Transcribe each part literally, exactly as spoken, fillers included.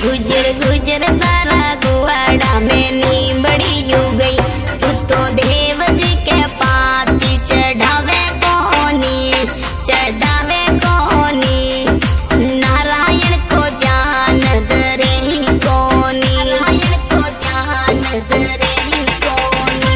गुजर गुजर तारा गुवाड़ा में नींबड़ी यू गई। तू तो देव जी के पाती चढ़ावे कोनी चढ़ावे कोनी। नारायण को जान दरे ही कोनी नारायण को जान दरे ही कोनी।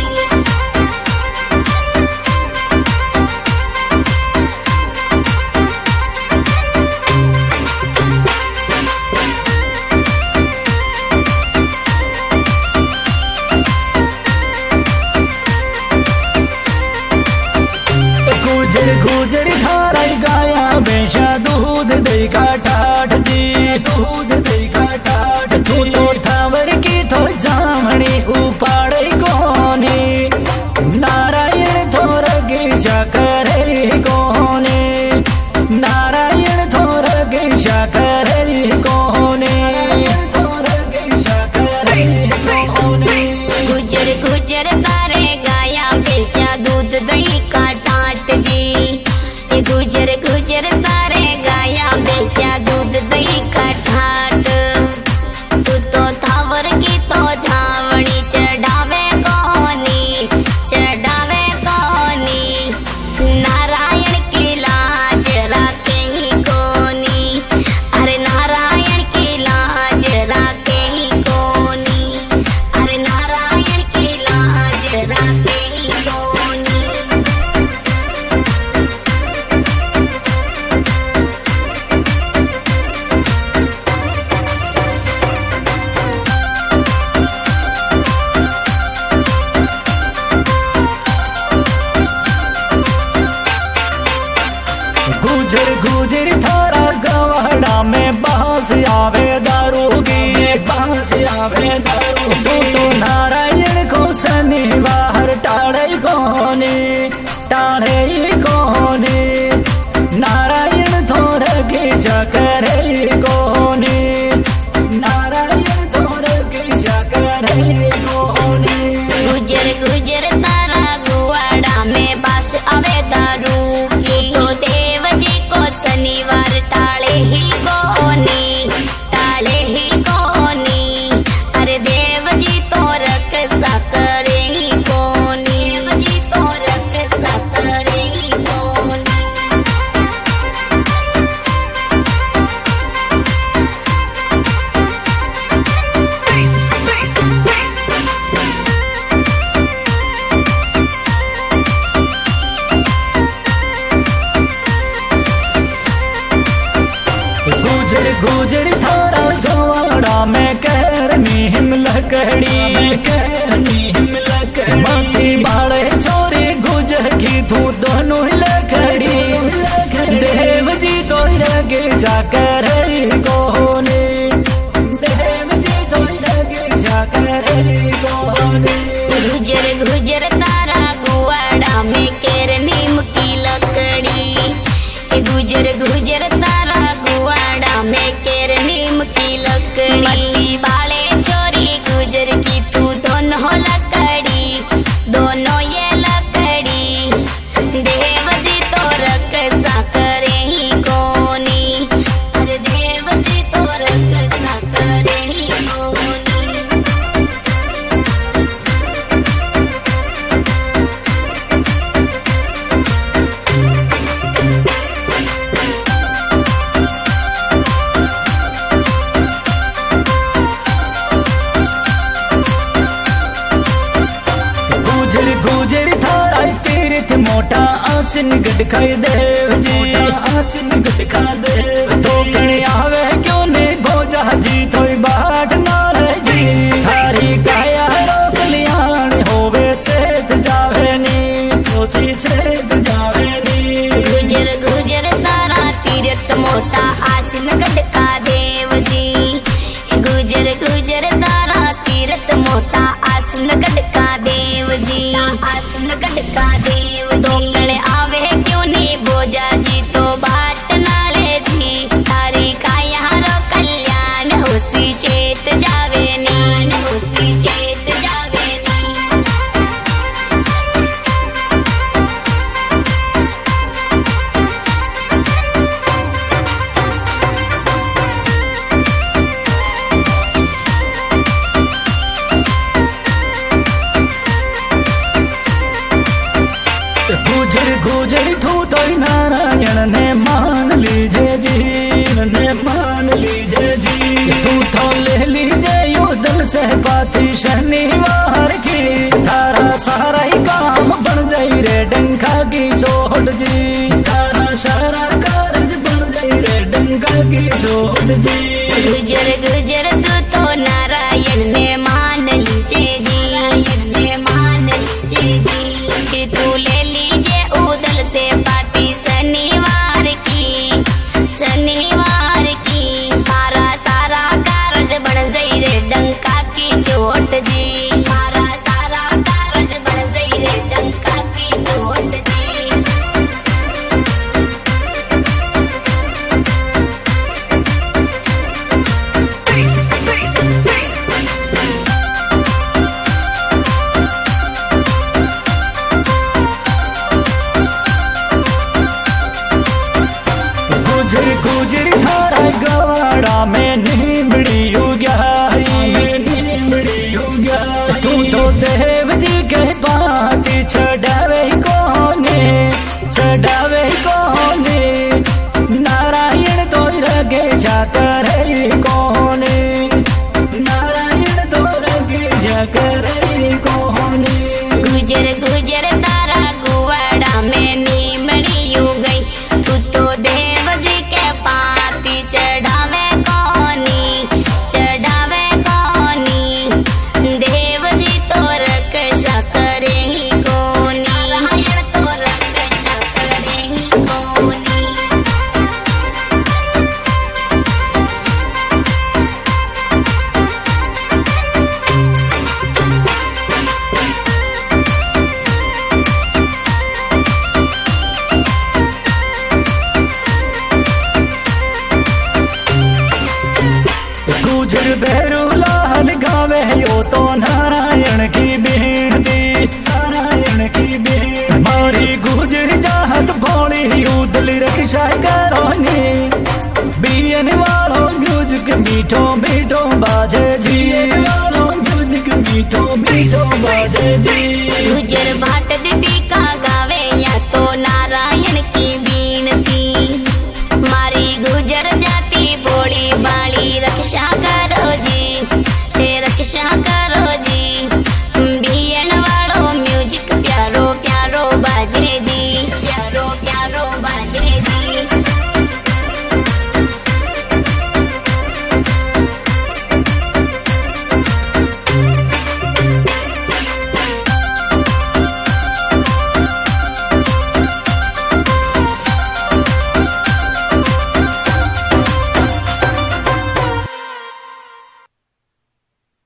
गुजर गुजर थारा गाया बेशा दूध दही का ठाठ दी दूध दही का ठाठ तू तो थावर की तो जामणी उपाड़े कोने। नारायण थोर गिशा करे कोने नारायण थोर गिशा करे कोने थोर गिशा करे कोने। गुजर गुजर तारे गाया बेचा दूध दही का ठाट जी। ये गुजर गुजर तारे गाया बेचा दूध दही का ठाट। तू तो थावर की तो झावणी चढ़ावे कोनी चढ़ावे कोनी। नारायण की लाज राखे ही कोनी अरे नारायण की लाज राखे ही कोनी अरे नारायण की लाज राखे ही कोनी। गुजर गुजर थारा गवाड़ा में बांस आवे दारू की बांस आवे दारू। तू तो नारायण को शनिवार टाड़े कोने टाड़े कोने। नारायण थोर गिजा करे कोने नारायण थोर गिजा करे कोने। गुजर गुजर तारा गुवाड़ा में बास आवे दारू की। तो देव जी को शनिवार टाले ही कोनी टाले ही कोनी। अरे देव जी तो रक्षा करे ही कोनी देव जी तो रक्षा करे ही कोनी। गुजर गुजर थारा गवाड़ा में कहरनी हिमलकड़ी कहरनी हिमलकड़ी। माती बाड़े छोरी गुजर की तू दोनों लकड़ी। देव जी तो लगे जाकर कोने देव जी तो लगे जाकर कोने। गुजर गुजर तारा गुवाड़ा में केर नीम की लकड़ी। गुजर गुजर तारा गुवाड़ा में केर नीम की लकड़ी। मट्टी बाले छोरी गुजर की तू दोनों लकड़ी दोनों ये लकड़ी। देव जी तो रक्षा करे ही कोनी अरे देव जी तो रक्षा करे ही कोनी। गुजर गुजर थारा तीर्थ मोटा आसन गटखाई देव जी आसन गटखा देव। तो कणे आवे क्यों ने भोजा जी थोई बाट नाल जी। थारी काया रो कल्याण होवे चेत जावे नी सोची चेत जावे नी। गुजर गुजर तारा तीर्थ मोटा आसन गटका देव जी। गुजर गुजर तारा तीर्थ मोटा आसन गटका देव जी आसन गटका देव। तो कणे आवे क्यों ने बोजा जी तो बाट नाले जी। थारी काया रो कल्याण होती चेत जावे नी होती चेत जावे नी। से पाती शनिवार की, तारा सारा ही काम बन जाई रे डंका की चोट जी, तारा सारा कारज बन जाई रे डंका की चोट जी। गुजर गुजर तू तो नारायण ने मान लीजे जी, नारायण ने मान लीजे जी, कि तू ले लीजे उदल से पाती शनिवार की, शनिवार की, मारा सारा कारज बन जाई रे डंका की चोट जी, मारा सारा कारज बन जाई रे डंका की चोट जी। गुजर गुजर थारा गवाड़ा में नीमड़ी उगाई, नीमड़ी उगाई, तू तो देव जी के पाती चढ़ावे कोने, चढ़ावे कोने, नारायण तो रगे जाकर कोने, नारायण तो रगे जाकर कोने। गुजर गुजर तारा गुवाड़ा में नीमड़ी उगई, तू तो देव जी के पाती चढ़ावे कोनी, चढ़ावे कोनी, देव जी तो रक्षा करे ही कोनी, नारायण तो रक्षा करे ही कोनी। गुजर बेरू लाल गावे यो तो नारायण की बेनती, नारायण की बेनती, मारी गुजर जाहत भोली उदल रक्षा करोनी, बियन वालों गुज के मीठो मीठो बाजे जी, वालों गुज के मीठो मीठो बाजे जी। गुजर भाट दीपिका गावे या तो नारायण की बीनती, मारी गुजर जाती बोली बाली रक्षा कर